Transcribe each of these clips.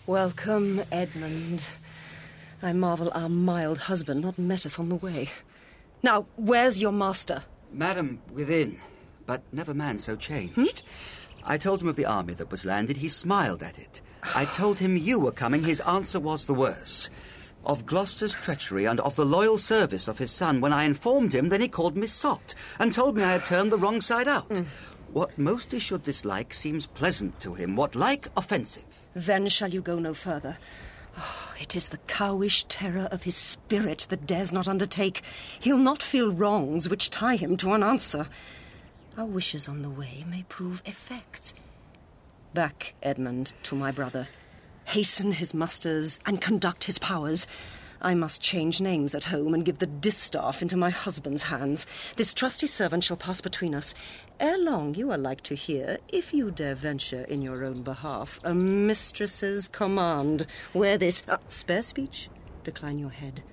Welcome, Edmund. I marvel our mild husband not met us on the way. Now, where's your master? Madam, within, but never man so changed. I told him of the army that was landed. He smiled at it. I told him you were coming. His answer was the worse. Of Gloucester's treachery and of the loyal service of his son. When I informed him, then he called me sot and told me I had turned the wrong side out. What most he should dislike seems pleasant to him. What like, offensive. Then shall you go no further. Oh, it is the cowish terror of his spirit that dares not undertake. He'll not feel wrongs which tie him to an answer. Our wishes on the way may prove effect. Back, Edmund, to my brother. Hasten his musters and conduct his powers. I must change names at home and give the distaff into my husband's hands. This trusty servant shall pass between us. Ere long you are like to hear, if you dare venture in your own behalf, a mistress's command. Wear this... spare speech? Decline your head.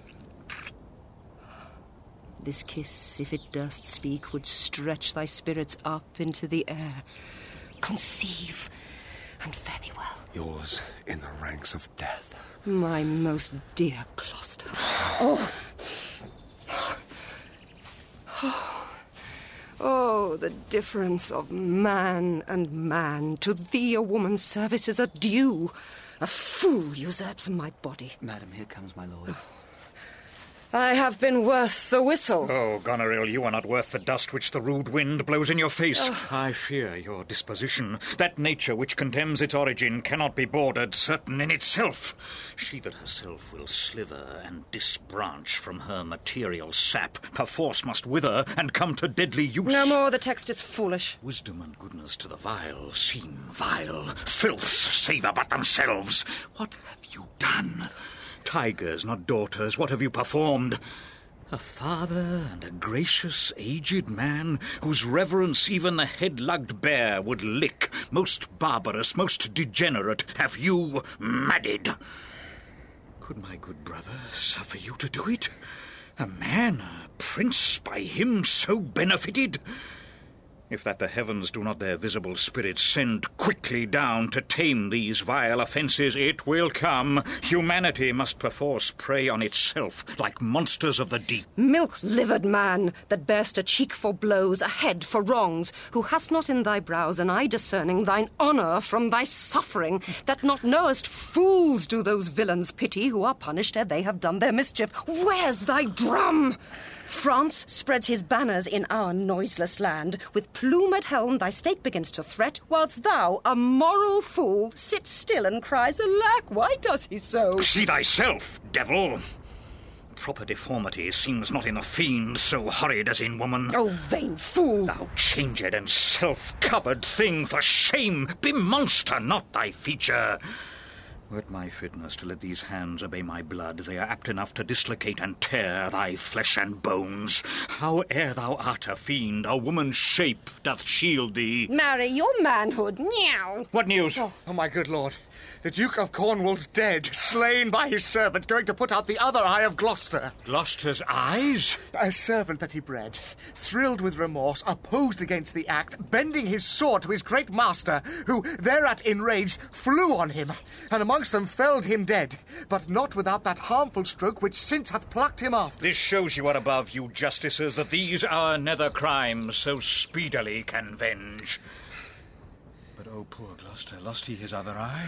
This kiss, if it durst speak, would stretch thy spirits up into the air. Conceive, and fare thee well. Yours in the ranks of death. My most dear Gloucester. Oh, the difference of man and man. To thee a woman's service is a due. A fool usurps my body. Madam, here comes my lord. I have been worth the whistle. Oh, Goneril, you are not worth the dust which the rude wind blows in your face. I fear your disposition. That nature which contemns its origin cannot be bordered, certain in itself. She that herself will slither and disbranch from her material sap, perforce must wither and come to deadly use. No more, the text is foolish. Wisdom and goodness to the vile seem vile. Filths savour but themselves. What have you done? Tigers, not daughters, what have you performed? A father and a gracious, aged man, whose reverence even the head-lugged bear would lick, most barbarous, most degenerate, have you madded. Could my good brother suffer you to do it? A man, a prince, by him so benefited? If that the heavens do not their visible spirits send quickly down to tame these vile offences, it will come. Humanity must perforce prey on itself, like monsters of the deep. Milk-livered man, that bear'st a cheek for blows, a head for wrongs, who hast not in thy brows an eye discerning thine honour from thy suffering, that not knowest fools do those villains pity who are punished ere they have done their mischief. Where's thy drum? France spreads his banners in our noiseless land. With plume at helm thy state begins to threat, whilst thou, a moral fool, sits still and cries, alack, why does he so? See thyself, devil! Proper deformity seems not in a fiend so horrid as in woman. Oh, vain fool! Thou changed and self-covered thing, for shame! Bemonster not thy feature! Were it my fitness to let these hands obey my blood, they are apt enough to dislocate and tear thy flesh and bones. Howe'er thou art a fiend, a woman's shape doth shield thee. Marry, your manhood, meow. What news? Oh, my good lord. The Duke of Cornwall's dead, slain by his servant, going to put out the other eye of Gloucester. Gloucester's eyes? A servant that he bred, thrilled with remorse, opposed against the act, bending his sword to his great master, who, thereat enraged, flew on him, and amongst them felled him dead, but not without that harmful stroke which since hath plucked him after. This shows you are above, you justices, that these our nether crimes so speedily can venge. But, oh, poor Gloucester, lost he his other eye?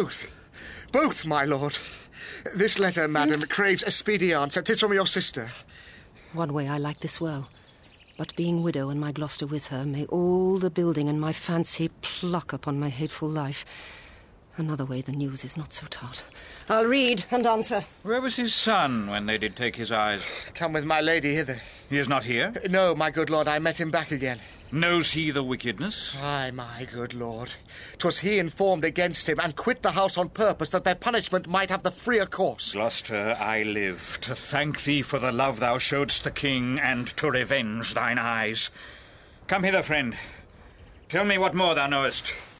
Both, my lord. This letter, madam, craves a speedy answer. 'Tis from your sister. One way I like this well. But being widow and my Gloucester with her, may all the building and my fancy pluck upon my hateful life. Another way the news is not so tart. I'll read and answer. Where was his son when they did take his eyes? Come with my lady hither. He is not here? No, my good lord, I met him back again. Knows he the wickedness? Aye, my good lord. 'Twas he informed against him, and quit the house on purpose, that their punishment might have the freer course. Gloucester, I live to thank thee for the love thou showedst the king, and to revenge thine eyes. Come hither, friend. Tell me what more thou knowest.